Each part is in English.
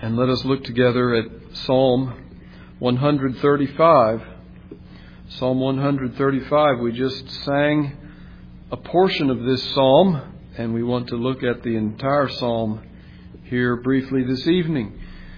And let us look together at Psalm 135. Psalm 135, we just sang a portion of this psalm, and we want to look at the entire psalm here briefly this evening.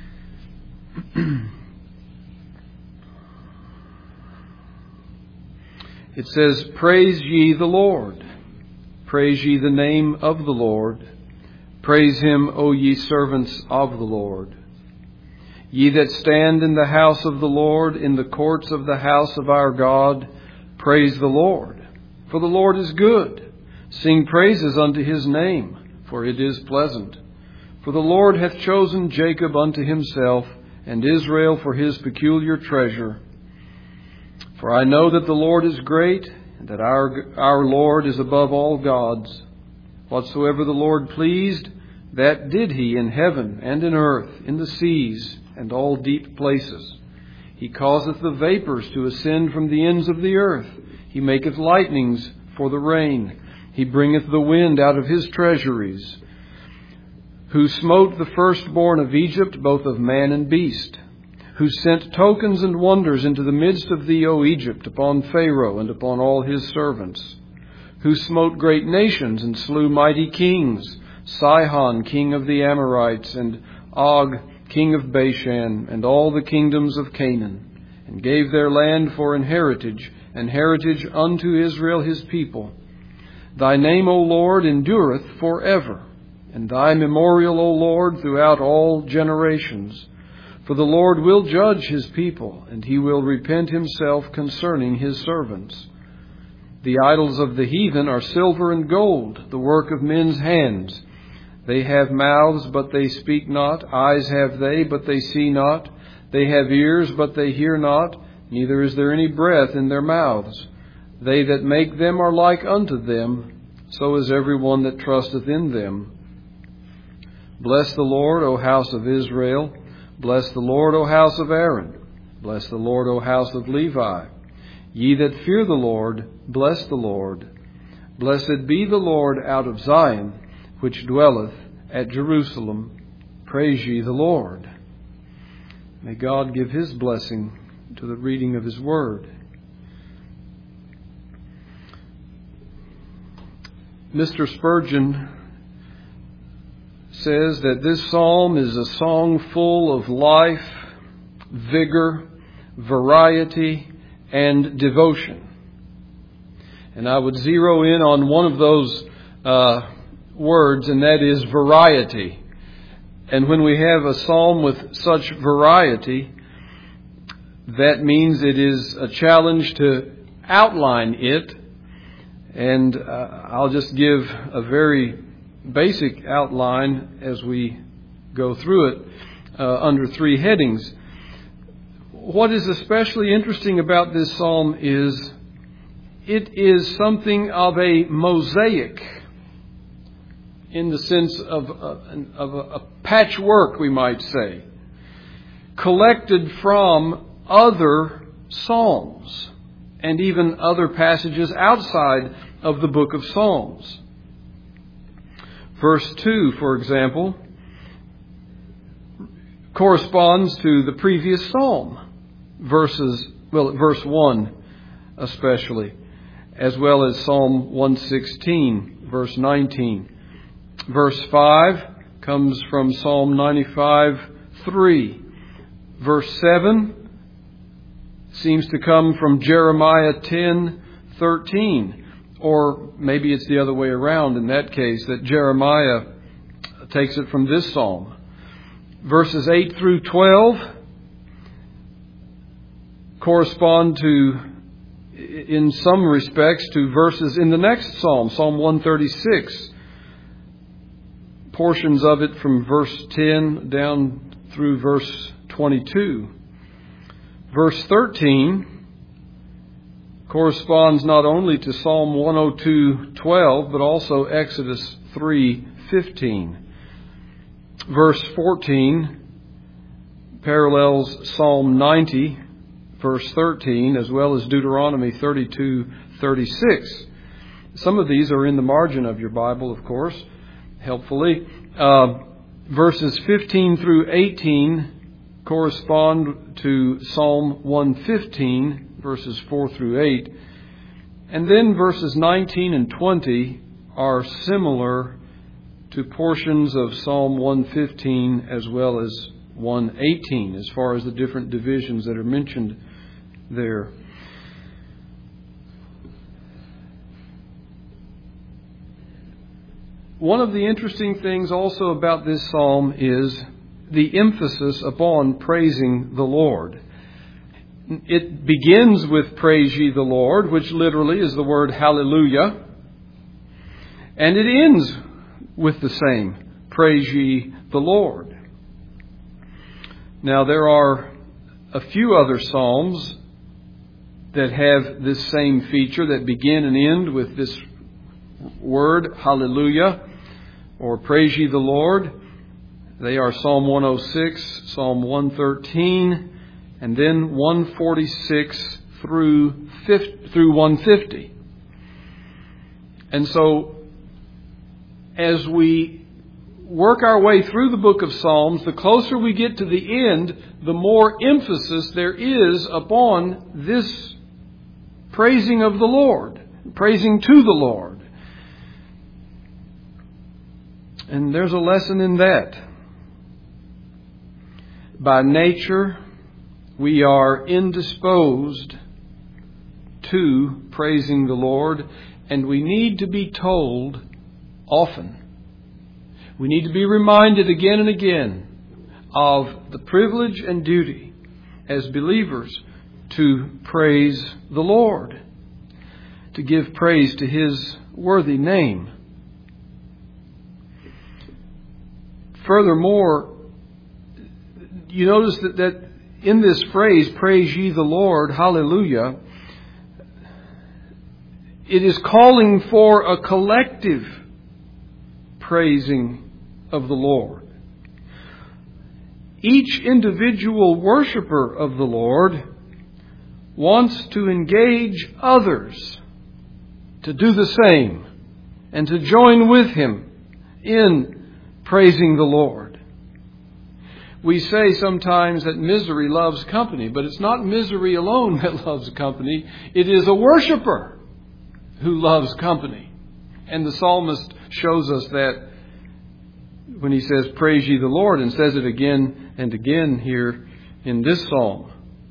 It says, "Praise ye the Lord. Praise ye the name of the Lord. Praise him, O ye servants of the Lord. Ye that stand in the house of the Lord, in the courts of the house of our God, praise the Lord. For the Lord is good. Sing praises unto his name, for it is pleasant. For the Lord hath chosen Jacob unto himself, and Israel for his peculiar treasure. For I know that the Lord is great, and that our Lord is above all gods. Whatsoever the Lord pleased, that did he in heaven and in earth, in the seas, and all deep places. He causeth the vapors to ascend from the ends of the earth. He maketh lightnings for the rain. He bringeth the wind out of his treasuries. Who smote the firstborn of Egypt, both of man and beast. Who sent tokens and wonders into the midst of thee, O Egypt, upon Pharaoh and upon all his servants. Who smote great nations and slew mighty kings, Sihon, king of the Amorites, and Og, king of Bashan, and all the kingdoms of Canaan, and gave their land for an heritage unto Israel his people. Thy name, O Lord, endureth forever, and thy memorial, O Lord, throughout all generations. For the Lord will judge his people, and he will repent himself concerning his servants. The idols of the heathen are silver and gold, the work of men's hands. They have mouths, but they speak not. Eyes have they, but they see not. They have ears, but they hear not. Neither is there any breath in their mouths. They that make them are like unto them. So is every one that trusteth in them. Bless the Lord, O house of Israel. Bless the Lord, O house of Aaron. Bless the Lord, O house of Levi. Ye that fear the Lord, bless the Lord. Blessed be the Lord out of Zion, which dwelleth at Jerusalem. Praise ye the Lord." May God give his blessing to the reading of his word. Mr. Spurgeon says that this psalm is a song full of life, vigor, variety, and devotion. And I would zero in on one of those words, and that is variety. And when we have a psalm with such variety, that means it is a challenge to outline it. And I'll just give a very basic outline as we go through it under three headings. What is especially interesting about this psalm is it is something of a mosaic, in the sense of a patchwork, we might say, collected from other psalms and even other passages outside of the book of Psalms. Verse 2, for example, corresponds to the previous psalm. Verse 1 especially, as well as Psalm 116, verse 19. Verse 5 comes from Psalm 95:3. Verse 7 seems to come from Jeremiah 10:13. Or maybe it's the other way around in that case, that Jeremiah takes it from this psalm. Verses 8 through 12 correspond to, in some respects, to verses in the next psalm, Psalm 136. Portions of it from verse 10 down through verse 22. Verse 13 corresponds not only to Psalm 102:12, but also Exodus 3:15. Verse 14 parallels Psalm 90, verse 13, as well as Deuteronomy 32:36. Some of these are in the margin of your Bible, of course, helpfully. Verses 15 through 18 correspond to Psalm 115, verses 4 through 8. And then verses 19 and 20 are similar to portions of Psalm 115 as well as 118, as far as the different divisions that are mentioned there. One of the interesting things also about this psalm is the emphasis upon praising the Lord. It begins with praise ye the Lord, which literally is the word hallelujah. And it ends with the same, praise ye the Lord. Now there are a few other psalms that have this same feature, that begin and end with this word, hallelujah, or praise ye the Lord. They are Psalm 106, Psalm 113, and then 146 through 150. And so, as we work our way through the book of Psalms, the closer we get to the end, the more emphasis there is upon this praising of the Lord, praising to the Lord. And there's a lesson in that. By nature, we are indisposed to praising the Lord, and we need to be told often. We need to be reminded again and again of the privilege and duty as believers to praise the Lord, to give praise to His worthy name. Furthermore, you notice that in this phrase, praise ye the Lord, hallelujah, it is calling for a collective praising of the Lord. Each individual worshiper of the Lord wants to engage others to do the same and to join with him in praising the Lord. We say sometimes that misery loves company, but it's not misery alone that loves company. It is a worshiper who loves company. And the psalmist shows us that when he says, praise ye the Lord, and says it again and again here in this psalm.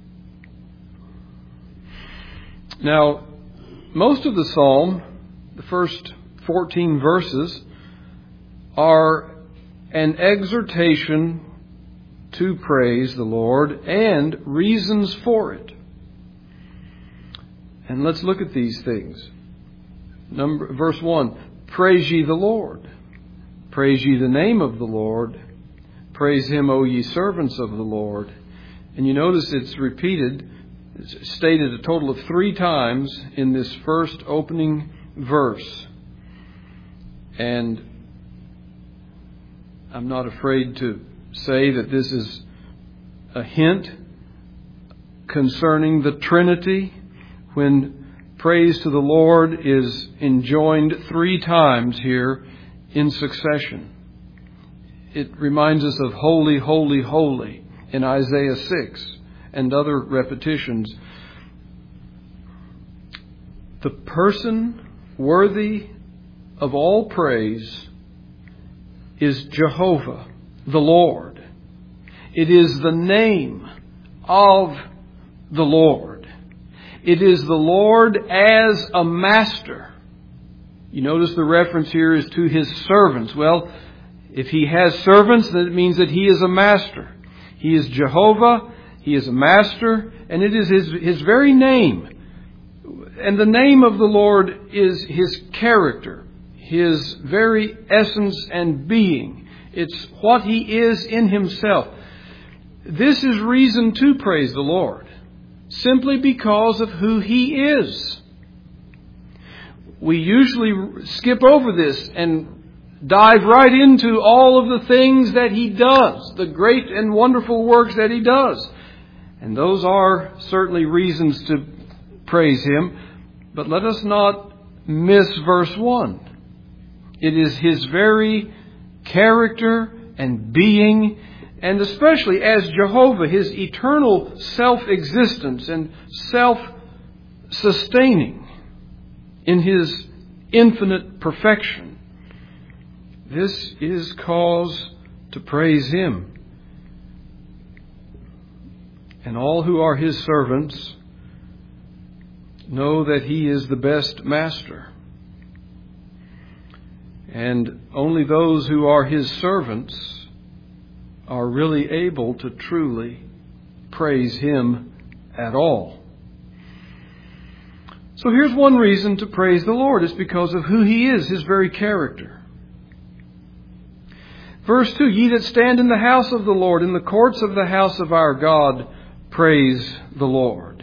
Now, most of the psalm, the first 14 verses, are an exhortation to praise the Lord and reasons for it. And let's look at these things. Verse 1, praise ye the Lord. Praise ye the name of the Lord. Praise Him, O ye servants of the Lord. And you notice it's repeated, it's stated a total of 3 times in this first opening verse. And I'm not afraid to say that this is a hint concerning the Trinity, when praise to the Lord is enjoined 3 times here in succession. It reminds us of holy, holy, holy in Isaiah 6 and other repetitions. The person worthy of all praise is Jehovah, the Lord. It is the name of the Lord. It is the Lord as a master. You notice the reference here is to His servants. Well, if He has servants, then it means that He is a master. He is Jehovah, He is a master, and it is His very name. And the name of the Lord is His character, His very essence and being. It's what He is in Himself. This is reason to praise the Lord, simply because of who He is. We usually skip over this and dive right into all of the things that He does, the great and wonderful works that He does. And those are certainly reasons to praise Him. But let us not miss verse 1. It is His very character, and being, and especially as Jehovah, His eternal self-existence and self-sustaining in His infinite perfection. This is cause to praise Him. And all who are His servants know that He is the best master. And only those who are His servants are really able to truly praise Him at all. So here's one reason to praise the Lord. It's because of who He is, His very character. Verse 2, ye that stand in the house of the Lord, in the courts of the house of our God, praise the Lord.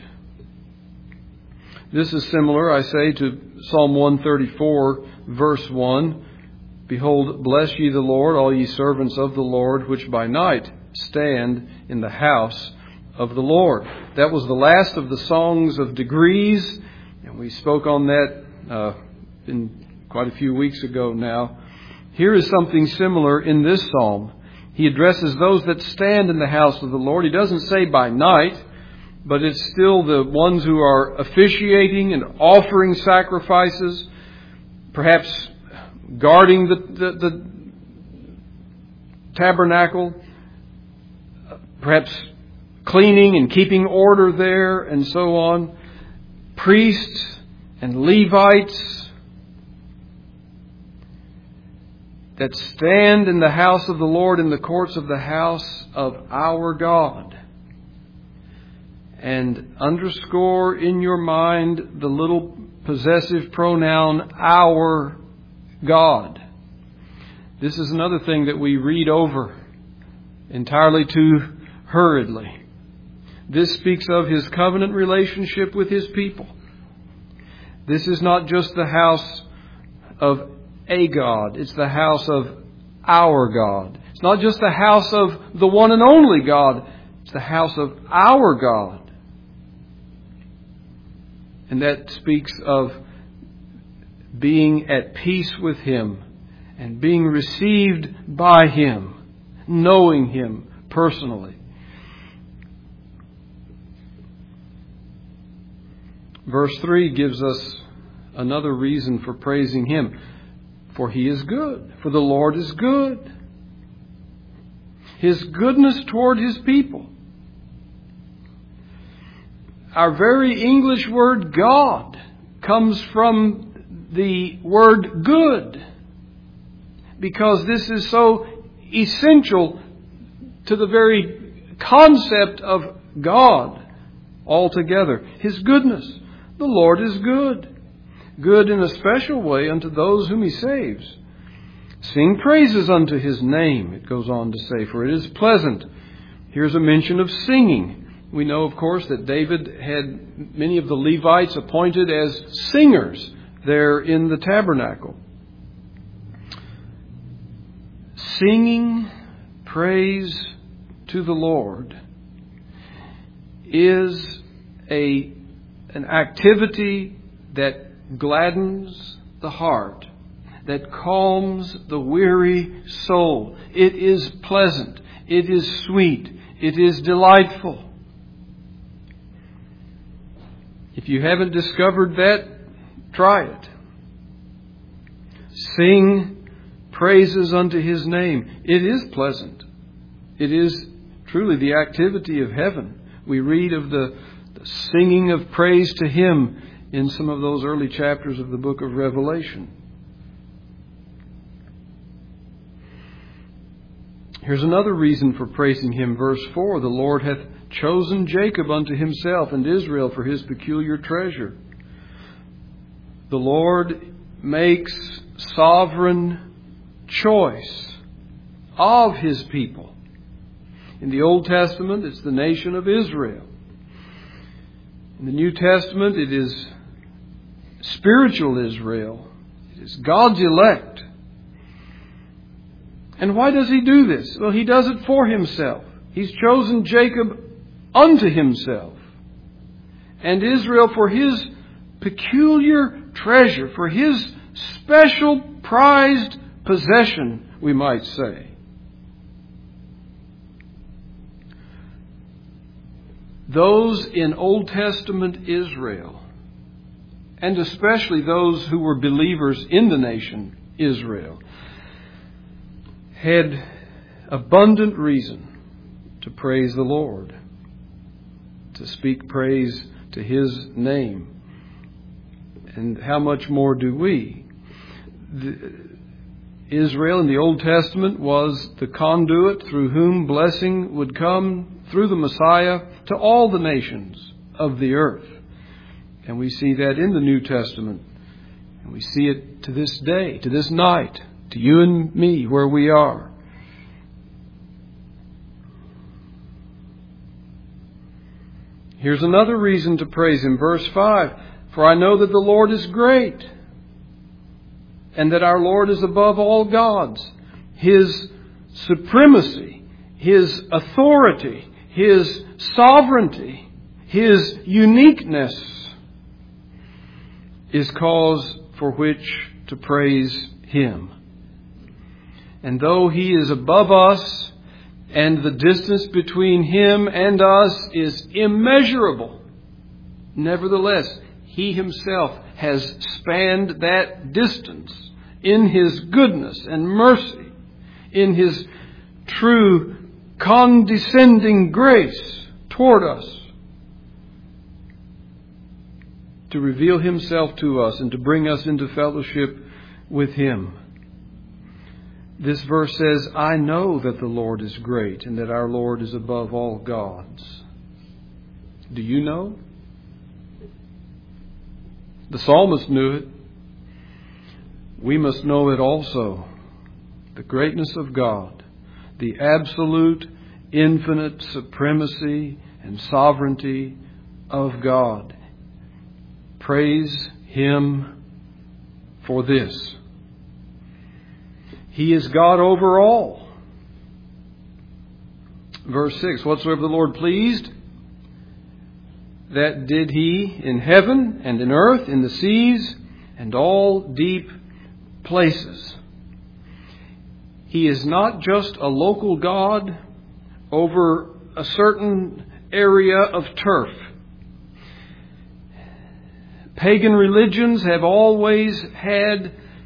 This is similar, I say, to Psalm 134, verse 1. Behold, bless ye the Lord, all ye servants of the Lord, which by night stand in the house of the Lord. That was the last of the songs of degrees, and we spoke on that in quite a few weeks ago now. Here is something similar in this psalm. He addresses those that stand in the house of the Lord. He doesn't say by night, but it's still the ones who are officiating and offering sacrifices, perhaps guarding the tabernacle, perhaps cleaning and keeping order there, and so on. Priests and Levites that stand in the house of the Lord, in the courts of the house of our God. And underscore in your mind the little possessive pronoun, our God. This is another thing that we read over entirely too hurriedly. This speaks of His covenant relationship with His people. This is not just the house of a God. It's the house of our God. It's not just the house of the one and only God. It's the house of our God. And that speaks of being at peace with Him and being received by Him, knowing Him personally. Verse 3 gives us another reason for praising Him. For He is good. For the Lord is good. His goodness toward His people. Our very English word God comes from the word good, because this is so essential to the very concept of God altogether. His goodness. The Lord is good. Good in a special way unto those whom He saves. Sing praises unto His name, it goes on to say, for it is pleasant. Here's a mention of singing. We know, of course, that David had many of the Levites appointed as singers there in the tabernacle. Singing praise to the Lord is an activity that gladdens the heart, that calms the weary soul. It is pleasant. It is sweet. It is delightful. If you haven't discovered that, try it. Sing praises unto His name. It is pleasant. It is truly the activity of heaven. We read of the singing of praise to Him in some of those early chapters of the book of Revelation. Here's another reason for praising Him. Verse 4, the Lord hath chosen Jacob unto Himself and Israel for His peculiar treasure. The Lord makes sovereign choice of His people. In the Old Testament, it's the nation of Israel. In the New Testament, it is spiritual Israel. It is God's elect. And why does He do this? Well, He does it for Himself. He's chosen Jacob unto Himself, and Israel for His peculiar treasure, for His special prized possession, we might say. those in Old Testament Israel, and especially those who were believers in the nation Israel, had abundant reason to praise the Lord, to speak praise to His name. And how much more do we? Israel in the Old Testament was the conduit through whom blessing would come through the Messiah to all the nations of the earth. And we see that in the New Testament. And we see it to this day, to this night, to you and me where we are. Here's another reason to praise Him. Verse 5, "For I know that the Lord is great, and that our Lord is above all gods." His supremacy, His authority, His sovereignty, His uniqueness is cause for which to praise Him. And though He is above us, and the distance between Him and us is immeasurable, nevertheless, He Himself has spanned that distance in His goodness and mercy, in His true condescending grace toward us, to reveal Himself to us and to bring us into fellowship with Him. This verse says, "I know that the Lord is great and that our Lord is above all gods." Do you know? The psalmist knew it. We must know it also. The greatness of God, the absolute, infinite supremacy and sovereignty of God. Praise Him for this. He is God over all. Verse 6, "Whatsoever the Lord pleased, that did He in heaven and in earth, in the seas, and all deep places." He is not just a local God over a certain area of turf. Pagan religions have always had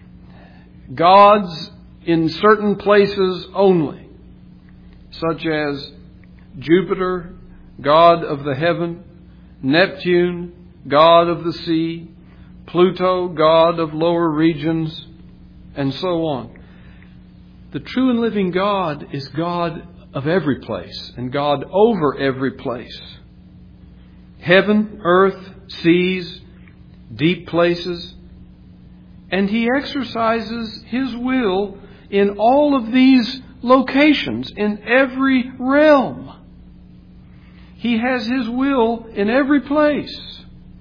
gods in certain places only, such as Jupiter, God of the heaven, Neptune, God of the sea, Pluto, God of lower regions, and so on. The true and living God is God of every place and God over every place. Heaven, earth, seas, deep places. And He exercises His will in all of these locations, in every realm. He has His will in every place.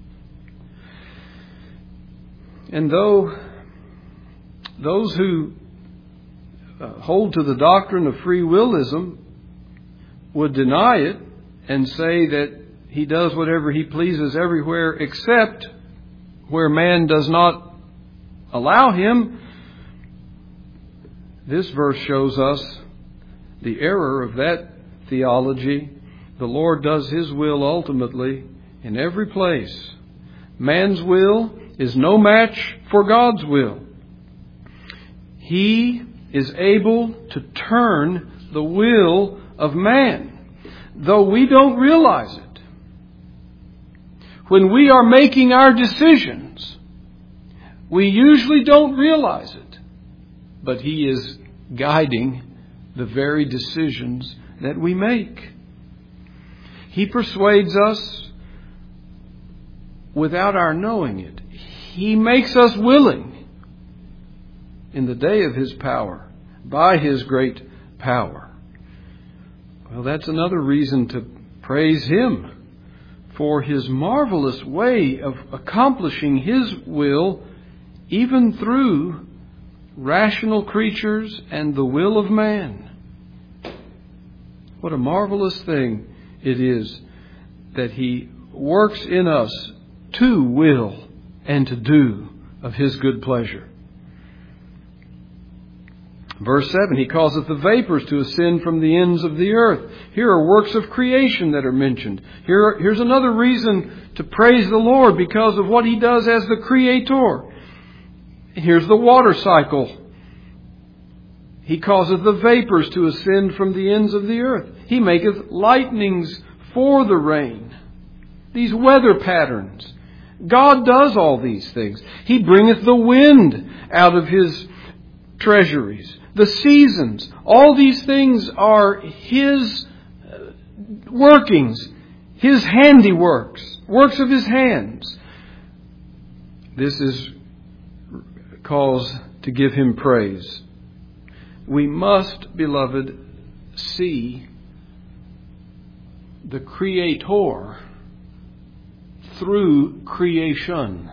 And though those who hold to the doctrine of free willism would deny it and say that He does whatever He pleases everywhere except where man does not allow Him, this verse shows us the error of that theology. The Lord does His will ultimately in every place. Man's will is no match for God's will. He is able to turn the will of man, though we don't realize it. When we are making our decisions, we usually don't realize it. But He is guiding the very decisions that we make. He persuades us without our knowing it. He makes us willing in the day of His power, by His great power. Well, that's another reason to praise Him for His marvelous way of accomplishing His will, even through rational creatures and the will of man. What a marvelous thing it is that He works in us to will and to do of His good pleasure. Verse 7, He causeth the vapors to ascend from the ends of the earth. Here are works of creation that are mentioned. Here's another reason to praise the Lord because of what He does as the Creator. Here's the water cycle. He causeth the vapors to ascend from the ends of the earth. He maketh lightnings for the rain. These weather patterns. God does all these things. He bringeth the wind out of His treasuries. The seasons. All these things are His workings. His handiworks. Works of His hands. This is cause to give Him praise. We must, beloved, see the Creator through creation.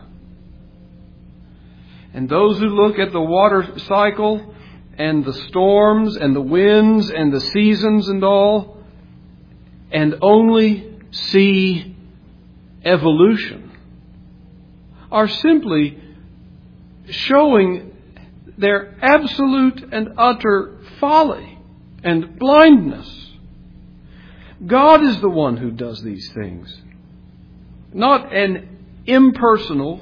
And those who look at the water cycle and the storms and the winds and the seasons and all, and only see evolution, are simply showing their absolute and utter folly and blindness. God is the one who does these things, not an impersonal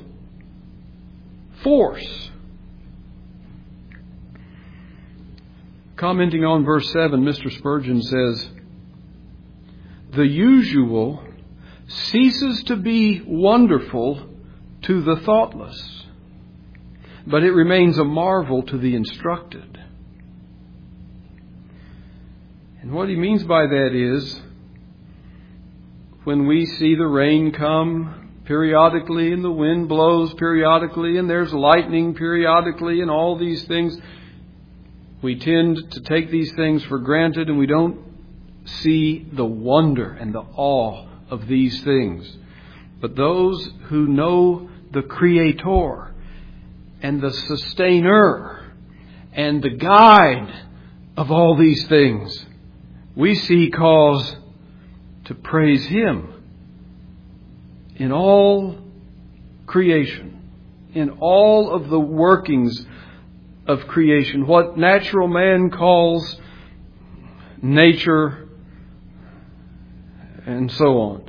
force. Commenting on verse 7, Mr. Spurgeon says, "The usual ceases to be wonderful to the thoughtless, but it remains a marvel to the instructed." And what he means by that is, when we see the rain come periodically and the wind blows periodically and there's lightning periodically and all these things, we tend to take these things for granted and we don't see the wonder and the awe of these things. But those who know the Creator and the Sustainer and the Guide of all these things, we see cause to praise Him in all creation, in all of the workings of creation, what natural man calls nature, and so on.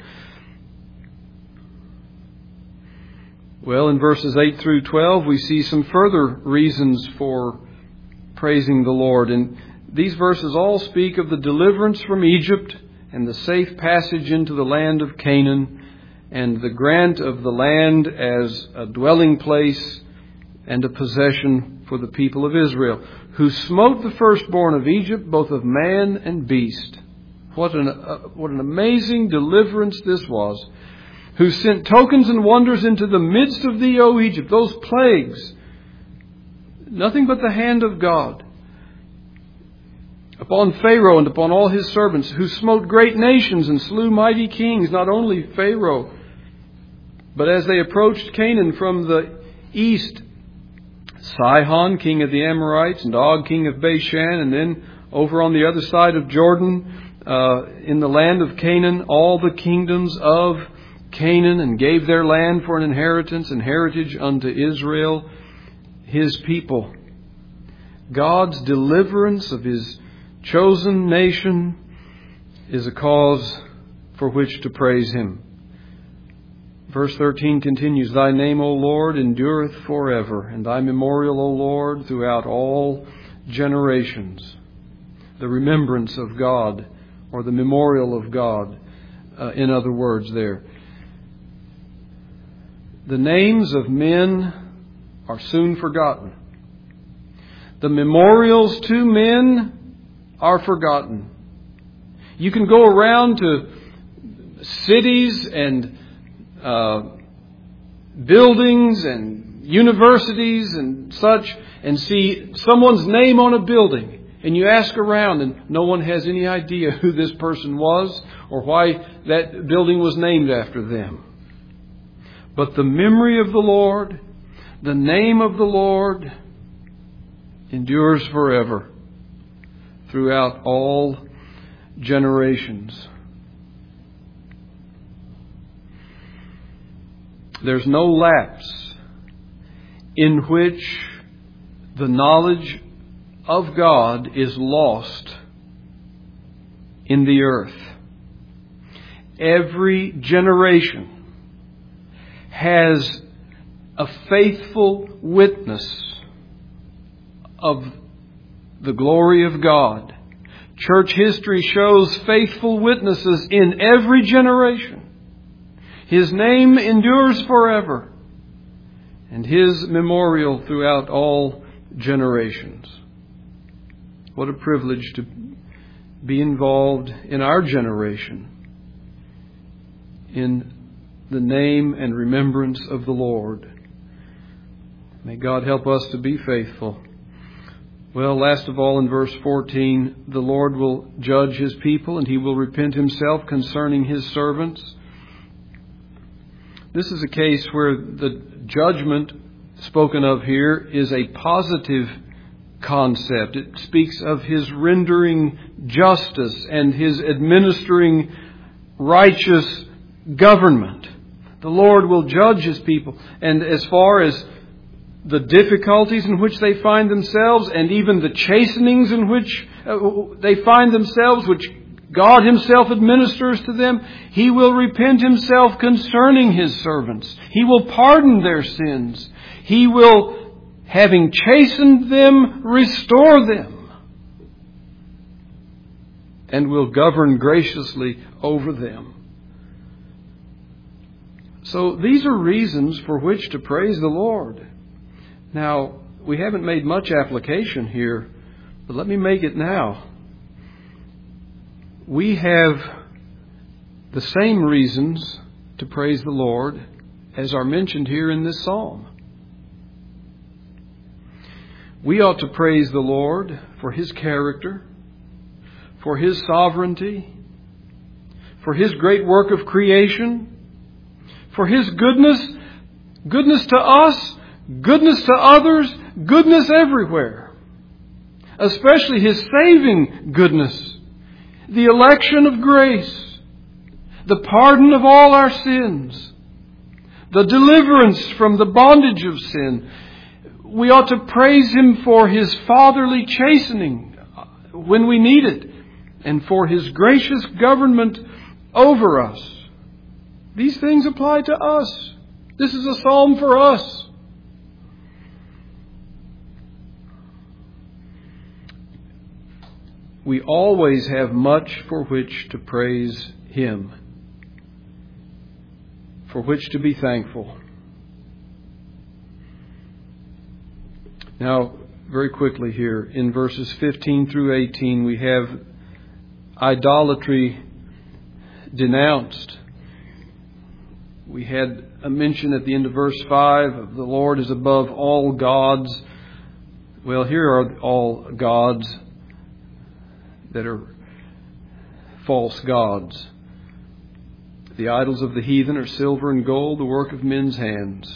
Well, in verses 8 through 12, we see some further reasons for praising the Lord. And these verses all speak of the deliverance from Egypt and the safe passage into the land of Canaan and the grant of the land as a dwelling place and a possession for the people of Israel, who smote the firstborn of Egypt, both of man and beast. What an amazing deliverance this was. Who sent tokens and wonders into the midst of thee, O Egypt. Those plagues. Nothing but the hand of God. Upon Pharaoh and upon all his servants, who smote great nations and slew mighty kings. Not only Pharaoh, but as they approached Canaan from the east, Sihon, king of the Amorites, and Og, king of Bashan, and then over on the other side of Jordan, in the land of Canaan, all the kingdoms of Canaan, and gave their land for an inheritance and heritage unto Israel, His people. God's deliverance of His chosen nation is a cause for which to praise Him. Verse 13 continues, Thy name, O Lord, endureth forever, and Thy memorial, O Lord, throughout all generations. The remembrance of God, or the memorial of God, in other words there. The names of men are soon forgotten. The memorials to men are forgotten. You can go around to cities and buildings and universities and such and see someone's name on a building. And you ask around and no one has any idea who this person was or why that building was named after them. But the memory of the Lord, the name of the Lord, endures forever throughout all generations. There's no lapse in which the knowledge of God is lost in the earth. Every generation has a faithful witness of the glory of God. Church history shows faithful witnesses in every generation. His name endures forever, and His memorial throughout all generations. What a privilege to be involved in our generation in the name and remembrance of the Lord. May God help us to be faithful. Well, last of all, in verse 14, the Lord will judge His people and He will repent Himself concerning His servants. This is a case where the judgment spoken of here is a positive concept. It speaks of His rendering justice and His administering righteous government. The Lord will judge His people. And as far as the difficulties in which they find themselves, and even the chastenings in which they find themselves, which God Himself administers to them, He will repent Himself concerning His servants. He will pardon their sins. He will, having chastened them, restore them, and will govern graciously over them. So these are reasons for which to praise the Lord. Now, we haven't made much application here, but let me make it now. We have the same reasons to praise the Lord as are mentioned here in this psalm. We ought to praise the Lord for His character, for His sovereignty, for His great work of creation, for His goodness to us, goodness to others, goodness everywhere. Especially His saving goodness, the election of grace, the pardon of all our sins, the deliverance from the bondage of sin. We ought to praise Him for His fatherly chastening when we need it, and for His gracious government over us. These things apply to us. This is a psalm for us. We always have much for which to praise Him, for which to be thankful. Now, very quickly here, in verses 15 through 18, we have idolatry denounced. We had a mention at the end of verse 5 of the Lord is above all gods. Well, here are all gods that are false gods. The idols of the heathen are silver and gold, the work of men's hands.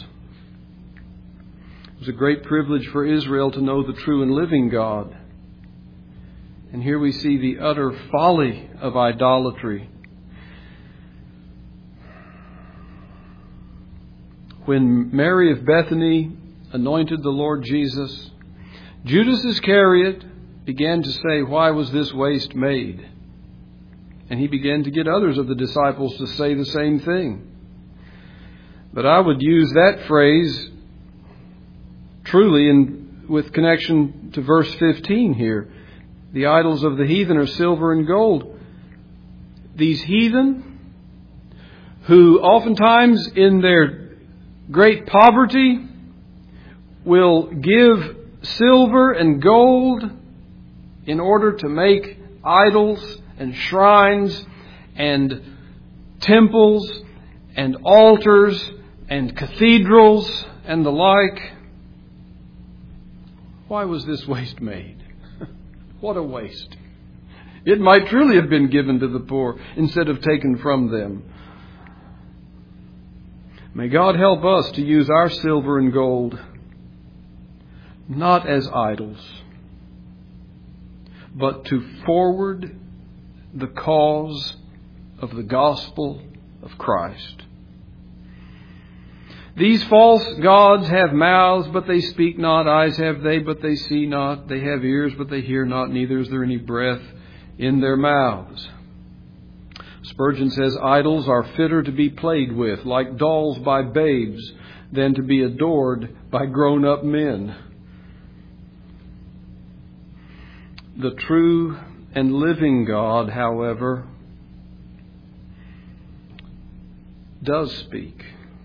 It was a great privilege for Israel to know the true and living God. And here we see the utter folly of idolatry. When Mary of Bethany anointed the Lord Jesus, Judas Iscariot began to say, "Why was this waste made?" And he began to get others of the disciples to say the same thing. But I would use that phrase truly with connection to verse 15 here. The idols of the heathen are silver and gold. These heathen, who oftentimes in their great poverty will give silver and gold in order to make idols and shrines and temples and altars and cathedrals and the like. Why was this waste made? What a waste. It might truly have been given to the poor instead of taken from them. May God help us to use our silver and gold not as idols, but to forward the cause of the gospel of Christ. These false gods have mouths, but they speak not. Eyes have they, but they see not. They have ears, but they hear not. Neither is there any breath in their mouths. Spurgeon says, idols are fitter to be played with, like dolls by babes, than to be adored by grown-up men. The true and living God, however, does speak.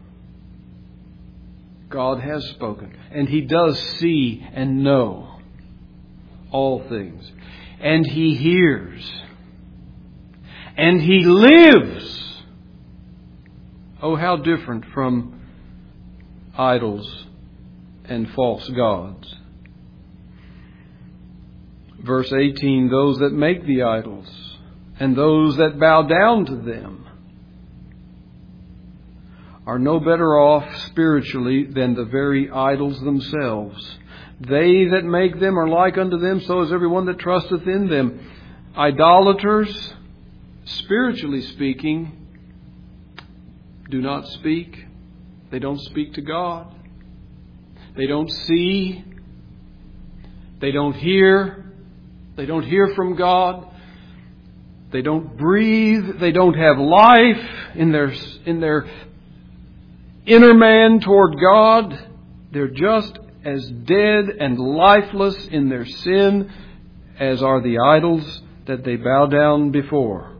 God has spoken, and He does see and know all things. And He hears. And He lives. Oh, how different from idols and false gods. Verse 18, those that make the idols and those that bow down to them are no better off spiritually than the very idols themselves. They that make them are like unto them, so is everyone that trusteth in them. Idolaters, spiritually speaking, do not speak. They don't speak to God. They don't see. They don't hear. They don't hear from God. They don't breathe. They don't have life in their inner man toward God. They're just as dead and lifeless in their sin as are the idols that they bow down before.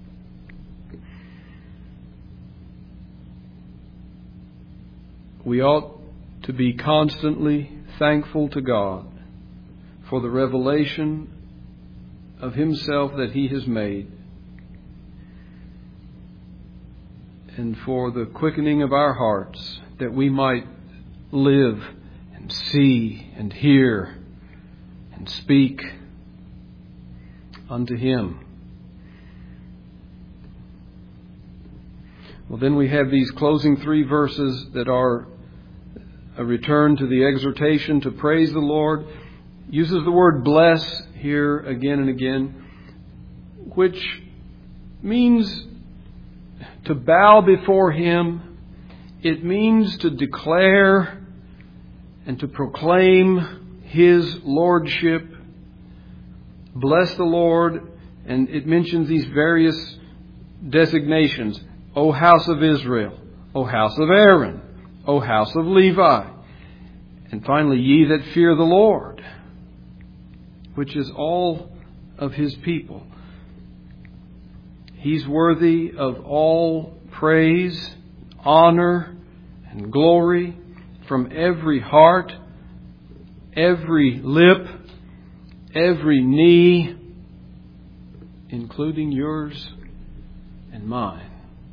We ought to be constantly thankful to God for the revelation of Himself that He has made, and for the quickening of our hearts that we might live and see and hear and speak unto Him. Well, then we have these closing 3 verses that are a return to the exhortation to praise the Lord. Uses the word bless here again and again, which means to bow before Him. It means to declare and to proclaim His lordship. Bless the Lord. And it mentions these various designations. O house of Israel. O house of Aaron. O house of Levi. And finally, ye that fear the Lord, which is all of His people. He's worthy of all praise, honor, and glory from every heart, every lip, every knee, including yours and mine.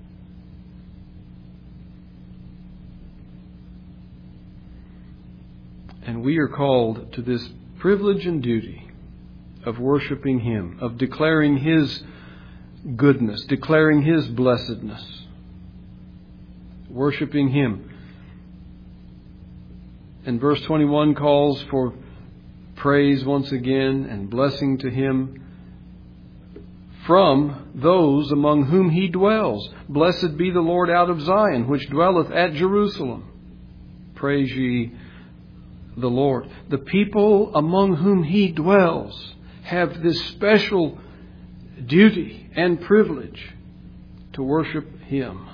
And we are called to this privilege and duty of worshiping Him, of declaring His goodness, declaring His blessedness, worshiping Him. And verse 21 calls for praise once again and blessing to Him from those among whom He dwells. Blessed be the Lord out of Zion, which dwelleth at Jerusalem. Praise ye the Lord. The people among whom He dwells have this special duty and privilege to worship Him.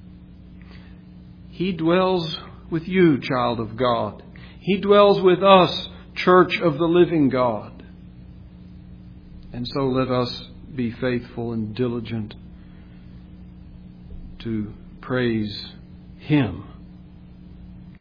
He dwells with you, child of God. He dwells with us, church of the living God. And so let us be faithful and diligent to praise Him.